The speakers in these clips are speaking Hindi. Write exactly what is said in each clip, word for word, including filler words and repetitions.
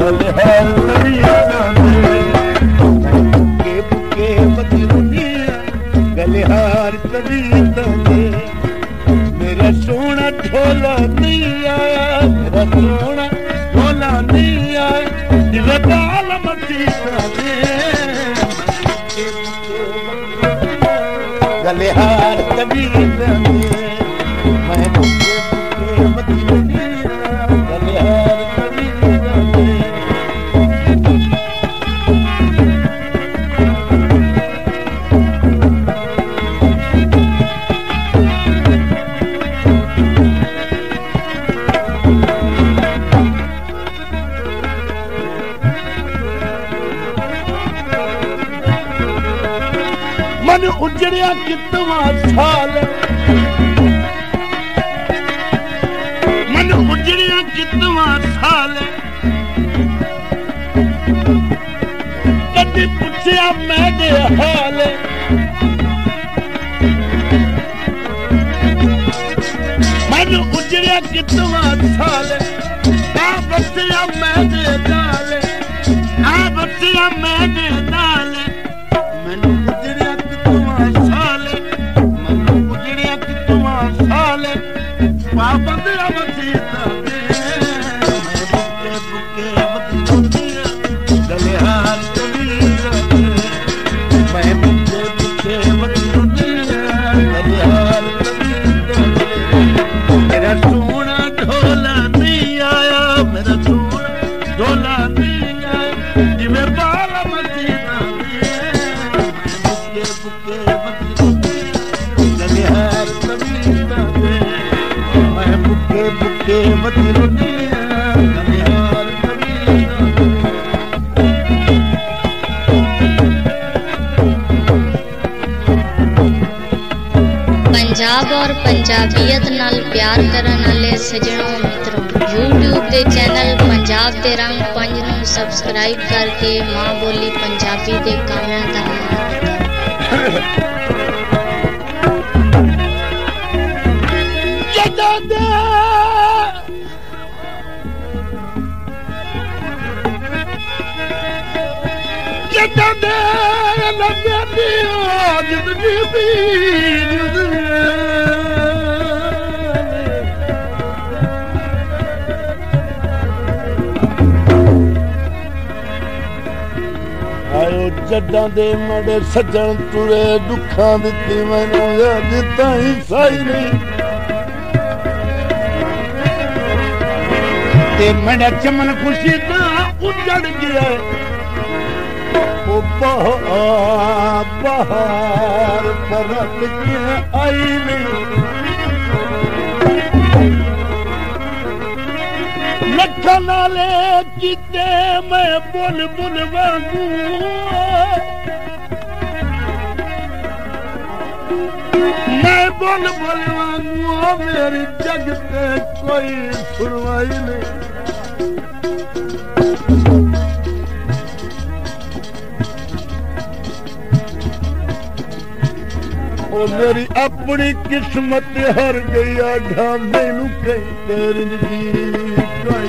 गलिहार तबीयत दे बुके बुके मती दुनिया गलिहार तबीयत दे मेरा सोना ढोला नहीं आया मेरा सोना ढोला नहीं आया जिसे बाल मती दे गलिहार तबीयत दे मैं बुके बुके मती दुनिया गलिहार तबीयत दे मन उजड़िया कितना साल मन उजड़िया कितना साल कभी पूछया मेरे हाल मन उजड़िया कितना साल आ बच्चिया मेरे नाल आ बच्चिया मेरे नाल मैनू उजड़िया पाबंद अवधीता दे बुके बुके मती दुनिया गलिहार तबीयत दे मैं बुके बुके मती दुनिया गलिहार तबीयत दे मेरा सोना ढोला नहीं आया मेरा सोना ढोला नहीं आया जिਵੇਂ बाल मदीना दे बुके बुके मती दुनिया गलिहार तबीयत दे बुके बुके मती दुनिया गलिहार तबीयत पंजाब और पंजाबीयत नाल प्यार करन वाले सजणों मित्रों यूट्यूब दे चैनल पंजाब दे रंग पंज नूं सबसक्राइब करके मां बोली पंजाबी दे कामां दा जदा दे लगे दिया जिंदगी दी आयो जदा दे मड़े सजन तुरे दुखा दिती मैनू याद ताई साई नहीं ते मेरा चमन खुशी ना उजड़ गया ओ बहार बहार परत के आई नहीं लखा नाले किते मैं बुल बुल वांगू मैं बुल बुल वांगू मेरी जग पे कोई सुनवाई नहीं ओ मेरी अपनी किस्मत हर गई आढ़ा मैनू कहीं तेरी जी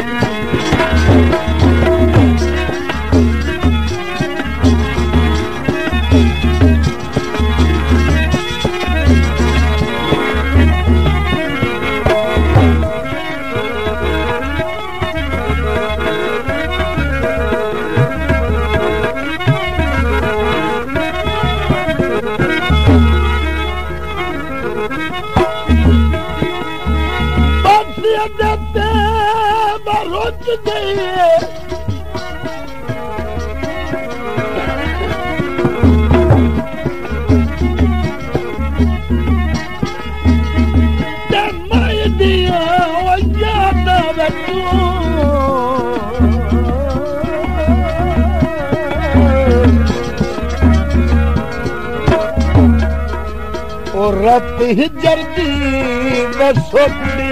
रात ही जर्दी बसोटी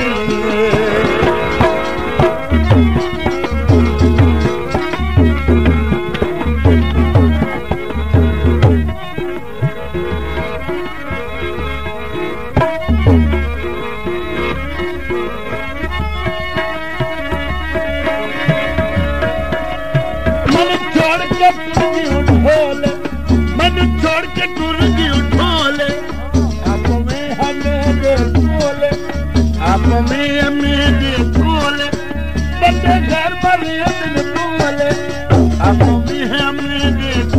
ਖੈਮੇ ਦੇ